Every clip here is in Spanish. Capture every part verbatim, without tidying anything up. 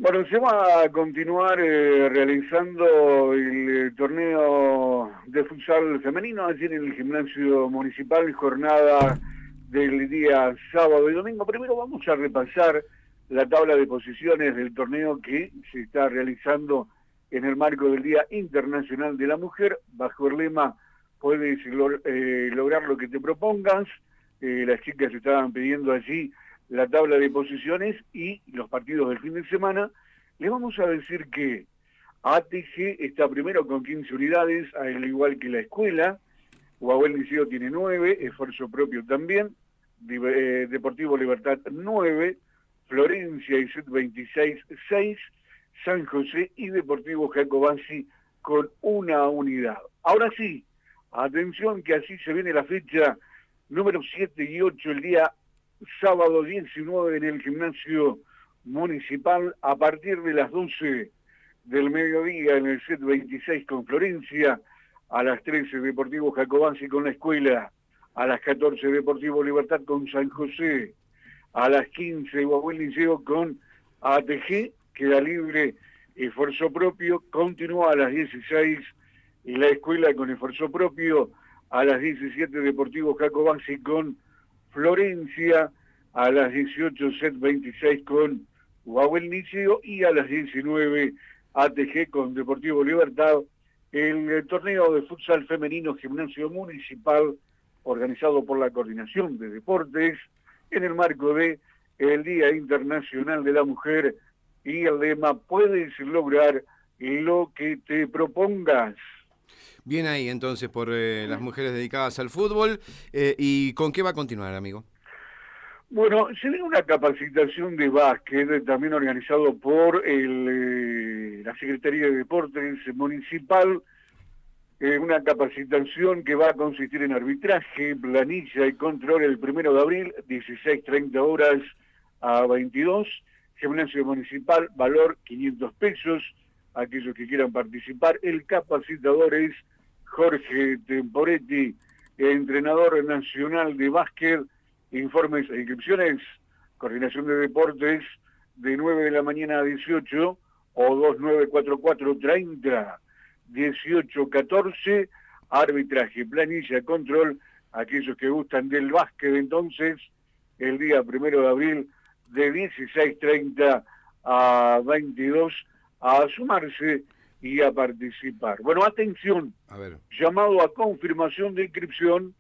Bueno, se va a continuar eh, realizando el eh, torneo de futsal femenino allí en el gimnasio municipal, jornada del día sábado y domingo. Primero vamos a repasar la tabla de posiciones del torneo que se está realizando en el marco del Día Internacional de la Mujer, bajo el lema "Puedes log eh, lograr lo que te propongas". Eh, las chicas estaban pidiendo allí la tabla de posiciones y los partidos del fin de semana. Le vamos a decir que A T G está primero con quince unidades, al igual que la escuela. Guaguel Liceo tiene nueve, Esfuerzo Propio también, eh, Deportivo Libertad nueve, Florencia y S E T veintiséis seis, San José y Deportivo Jacobasi con una unidad. Ahora sí, atención que así se viene la fecha número siete y ocho, el día sábado diecinueve en el gimnasio municipal a partir de las doce del mediodía en el S E T veintiséis con Florencia, a las trece Deportivo Jacobasi con la escuela, a las catorce Deportivo Libertad con San José, a las quince Guaguel Liceo con A T G, queda libre Esfuerzo Propio, continúa a las dieciséis y la escuela con Esfuerzo Propio, a las diecisiete Deportivo Jacobasi con Florencia, a las dieciocho S E T veintiséis con Guaguel Liceo y a las diecinueve A T G con Deportivo Libertad, el, el torneo de futsal femenino gimnasio municipal organizado por la Coordinación de Deportes en el marco de el Día Internacional de la Mujer y el lema "Puedes lograr lo que te propongas". Bien ahí entonces por eh, las mujeres dedicadas al fútbol. Eh, ¿Y con qué va a continuar, amigo? Bueno, se viene una capacitación de básquet, también organizado por el, eh, la Secretaría de Deportes Municipal, eh, una capacitación que va a consistir en arbitraje, planilla y control el primero de abril, dieciséis treinta horas a veintidós, gimnasio municipal, valor quinientos pesos, aquellos que quieran participar. El capacitador es Jorge Temporetti, entrenador nacional de básquet. Informes e inscripciones, Coordinación de Deportes, de nueve de la mañana a dieciocho, o dos nueve cuatro cuatro treinta dieciocho catorce, arbitraje, planilla, control, aquellos que gustan del básquet. Entonces, el día primero de abril, de dieciséis treinta a veintidós, a sumarse y a participar. Bueno, atención, A ver. llamado a confirmación de inscripción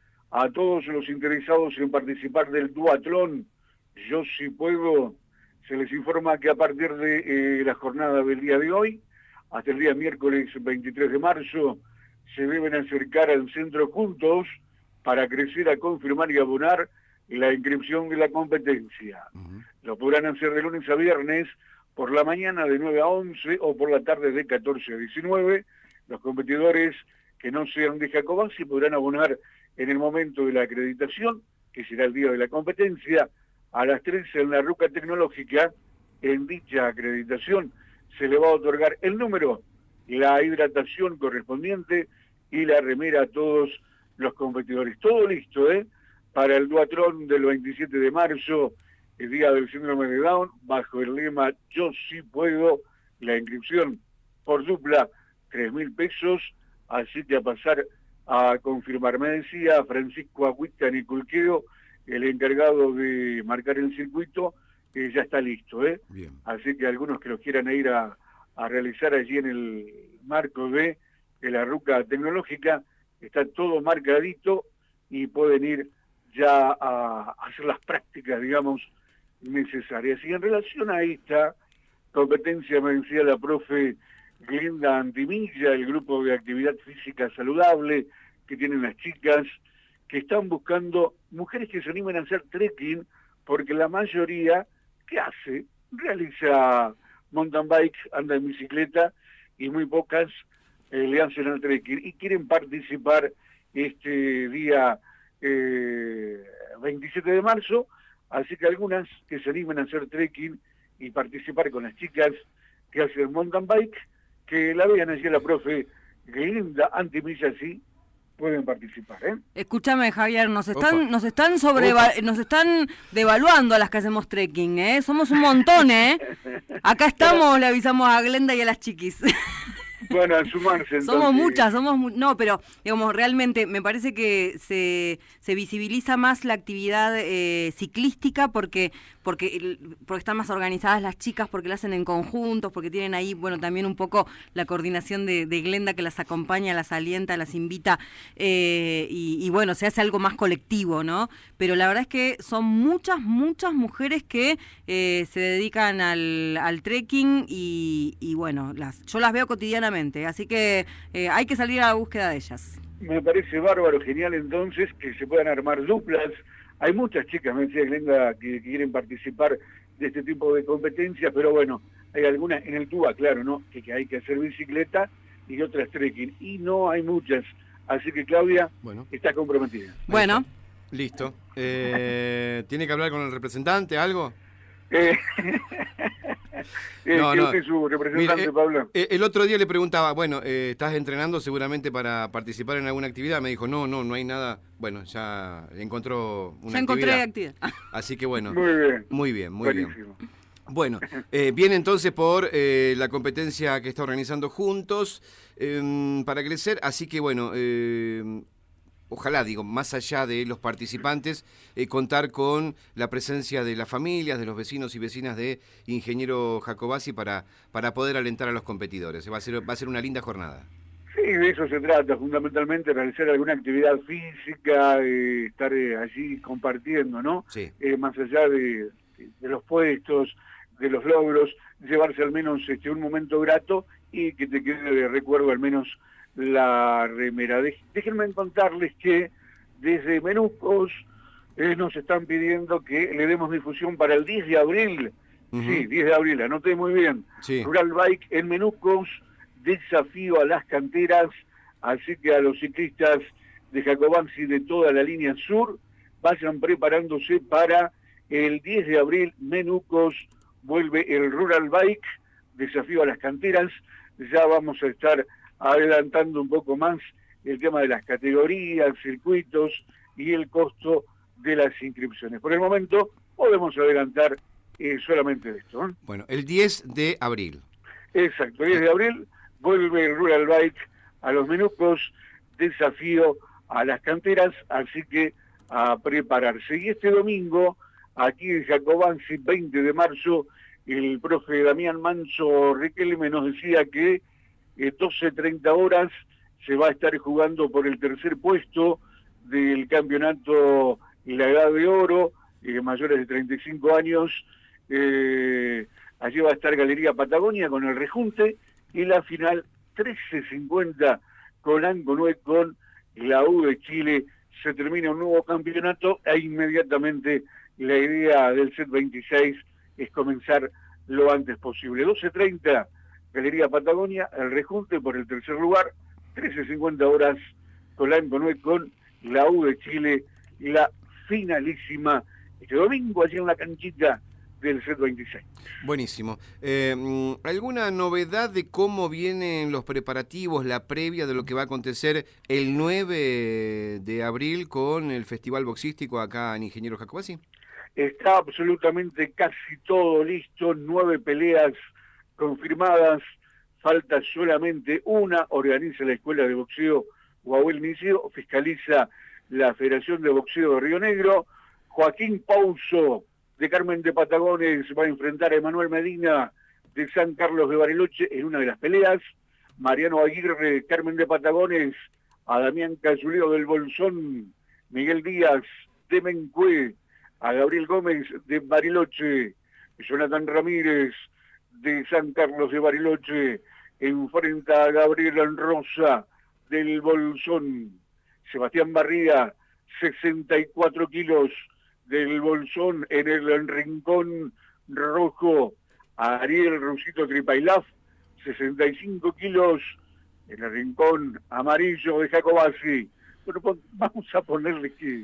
a todos los interesados en participar del duatlón Yo Sí Puedo. Se les informa que a partir de eh, la jornada del día de hoy, hasta el día miércoles veintitrés de marzo, se deben acercar al centro Juntos para crecer, a confirmar y abonar la inscripción de la competencia. Uh-huh. Lo podrán hacer de lunes a viernes, por la mañana de nueve a once o por la tarde de catorce a diecinueve. Los competidores que no sean de Jacobasi podrán abonar en el momento de la acreditación, que será el día de la competencia, a las trece en la ruca tecnológica. En dicha acreditación se le va a otorgar el número, la hidratación correspondiente y la remera a todos los competidores. Todo listo, ¿eh? Para el duatlón del veintisiete de marzo, el día del síndrome de Down, bajo el lema Yo Sí Puedo. La inscripción por dupla, tres mil pesos, así que a pasar a confirmar. Me decía Francisco Agüita Niculqueo, el encargado de marcar el circuito, que ya está listo, ¿eh? Bien. Así que algunos que los quieran ir a, a realizar allí en el marco de, de la ruca tecnológica, está todo marcadito y pueden ir ya a, a hacer las prácticas, digamos, necesarias. Y en relación a esta competencia, me decía la profe Glenda Antimilla, el grupo de actividad física saludable que tienen las chicas, que están buscando mujeres que se animen a hacer trekking, porque la mayoría, ¿qué hace? Realiza mountain bike, anda en bicicleta, y muy pocas eh, le hacen el trekking, y quieren participar este día eh, veintisiete de marzo, así que algunas que se animen a hacer trekking y participar con las chicas que hacen mountain bike, que la vean allí a la profe Glenda Antimilla, sí, pueden participar, ¿eh? Escúchame, Javier, nos están, Opa. nos están sobre, nos están devaluando a las que hacemos trekking, ¿eh? Somos un montón, ¿eh? Acá estamos, le avisamos a Glenda y a las chiquis. Bueno, a sumarse entonces. Somos muchas, somos mu no, pero digamos, realmente me parece que se, se visibiliza más la actividad eh, ciclística porque, porque, porque están más organizadas las chicas, porque la hacen en conjuntos, porque tienen ahí, bueno, también un poco la coordinación de, de Glenda que las acompaña, las alienta, las invita, eh, y, y bueno, se hace algo más colectivo, ¿no? Pero la verdad es que son muchas, muchas mujeres que eh, se dedican al, al trekking y, y bueno, las, yo las veo cotidianamente. Así que eh, hay que salir a la búsqueda de ellas. Me parece bárbaro, genial entonces que se puedan armar duplas. Hay muchas chicas, me decía Glenda, que, que quieren participar de este tipo de competencias, pero bueno, hay algunas en el T U A, claro, ¿no? Que, que hay que hacer bicicleta y otras trekking. Y no hay muchas. Así que Claudia bueno. está comprometida. Bueno. Listo. Eh, ¿Tiene que hablar con el representante, algo? Eh, eh, no, ¿Qué no. usted es su representante, Mire, eh, Pablo? Eh, el otro día le preguntaba, bueno, eh, ¿estás entrenando seguramente para participar en alguna actividad? Me dijo, no, no, no hay nada. Bueno, ya encontró una ya actividad. encontré actividad. Así que bueno. Muy bien. Muy bien, muy Buenísimo. bien. Bueno, eh, viene entonces por eh, la competencia que está organizando Juntos eh, para crecer, así que bueno, eh, ojalá, digo, más allá de los participantes, eh, contar con la presencia de las familias, de los vecinos y vecinas de Ingeniero Jacobacci para, para poder alentar a los competidores. Va a ser, va a ser una linda jornada. Sí, de eso se trata, fundamentalmente realizar alguna actividad física, eh, estar eh, allí compartiendo, ¿no? Sí. Eh, más allá de, de los puestos, de los logros, llevarse al menos este, un momento grato y que te quede de recuerdo al menos la remera. Dej, déjenme contarles que desde Menucos eh, nos están pidiendo que le demos difusión para el diez de abril. Uh-huh. Sí, diez de abril, anoté muy bien. Sí. Rural Bike en Menucos, desafío a las canteras, así que a los ciclistas de Jacobacci de toda la línea sur vayan preparándose para el diez de abril. Menucos, vuelve el Rural Bike, desafío a las canteras. Ya vamos a estar adelantando un poco más el tema de las categorías, circuitos y el costo de las inscripciones. Por el momento podemos adelantar eh, solamente esto, ¿eh? Bueno, el diez de abril. Exacto, el diez de abril vuelve el Rural Bike a los Menucos, desafío a las canteras, así que a prepararse. Y este domingo, aquí en Jacobacci, veinte de marzo, el profe Damián Manso Riquelme nos decía que eh, doce treinta horas se va a estar jugando por el tercer puesto del campeonato y la edad de oro, eh, mayores de treinta y cinco años. Eh, allí va a estar Galería Patagonia con el rejunte y la final trece cincuenta con Angonué con la U de Chile. Se termina un nuevo campeonato e inmediatamente la idea del set veintiséis es comenzar lo antes posible. doce treinta, Galería Patagonia, el rejunte por el tercer lugar, trece cincuenta horas, Colán Conué con la U de Chile, la finalísima este domingo allí en la canchita del set veintiséis. Buenísimo. Eh, ¿Alguna novedad de cómo vienen los preparativos, la previa de lo que va a acontecer el nueve de abril con el Festival Boxístico acá en Ingeniero Jacobacci? Está absolutamente casi todo listo, nueve peleas confirmadas, falta solamente una, organiza la Escuela de Boxeo Guahuel Inicio, fiscaliza la Federación de Boxeo de Río Negro. Joaquín Pouso de Carmen de Patagones va a enfrentar a Emanuel Medina de San Carlos de Bariloche en una de las peleas. Mariano Aguirre de Carmen de Patagones a Damián Casuleo del Bolsón. Miguel Díaz de Mencué a Gabriel Gómez de Bariloche. Jonathan Ramírez de San Carlos de Bariloche enfrenta a Gabriel Rosa del Bolsón. Sebastián Barría, sesenta y cuatro kilos del Bolsón en el rincón rojo. A Ariel Rusito Tripailaf, sesenta y cinco kilos en el rincón amarillo de Jacobacci. Bueno, pues vamos a ponerle que,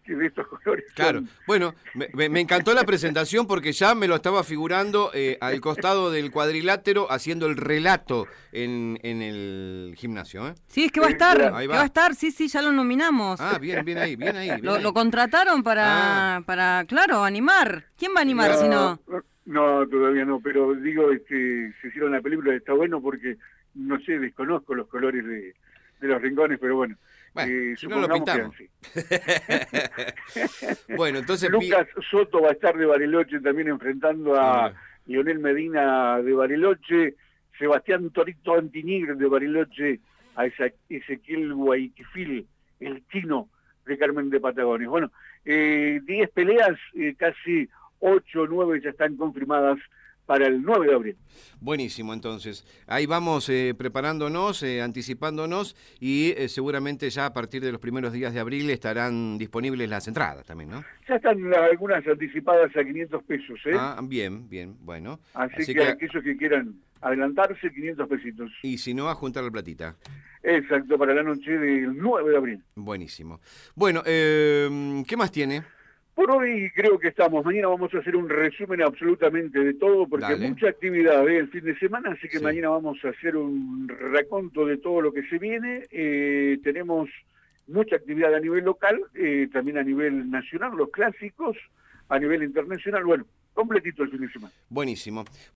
que de estos colores. Claro, son... bueno, me, me encantó la presentación porque ya me lo estaba figurando eh, al costado del cuadrilátero haciendo el relato en, en el gimnasio. ¿eh? Sí, es que va a estar, Ahí que va. va a estar, sí, sí, ya lo nominamos. Ah, bien, bien ahí, bien ahí. Bien lo, ahí. lo contrataron para, Ah. para, claro, animar. ¿Quién va a animar no, si no? No, todavía no, pero digo, este, se hicieron la película, está bueno porque, no sé, desconozco los colores de, de los rincones, pero bueno. Bueno, eh, si no lo supongamos pintamos. que sí. Bueno, entonces... Lucas Soto va a estar de Bariloche también enfrentando Ah, a mira. Lionel Medina de Bariloche, Sebastián Torito Antinigre de Bariloche, a Esa- Ezequiel Guayquifil, el chino de Carmen de Patagones. Bueno, eh, diez peleas, eh, casi ocho o nueve ya están confirmadas para el nueve de abril. Buenísimo, entonces. Ahí vamos eh, preparándonos, eh, anticipándonos y eh, seguramente ya a partir de los primeros días de abril estarán disponibles las entradas también, ¿no? Ya están la- algunas anticipadas a quinientos pesos, ¿eh? Ah, bien, bien, bueno. Así, Así que, que, aquellos que quieran adelantarse, quinientos pesitos. y si no, a juntar la platita. Exacto, para la noche del nueve de abril. Buenísimo. Bueno, eh, ¿qué más tiene? Por hoy creo que estamos. Mañana vamos a hacer un resumen absolutamente de todo, porque Dale. hay mucha actividad ¿eh? el fin de semana, así que Sí. mañana vamos a hacer un raconto de todo lo que se viene. Eh, tenemos mucha actividad a nivel local, eh, también a nivel nacional, los clásicos, a nivel internacional. Bueno, completito el fin de semana. Buenísimo.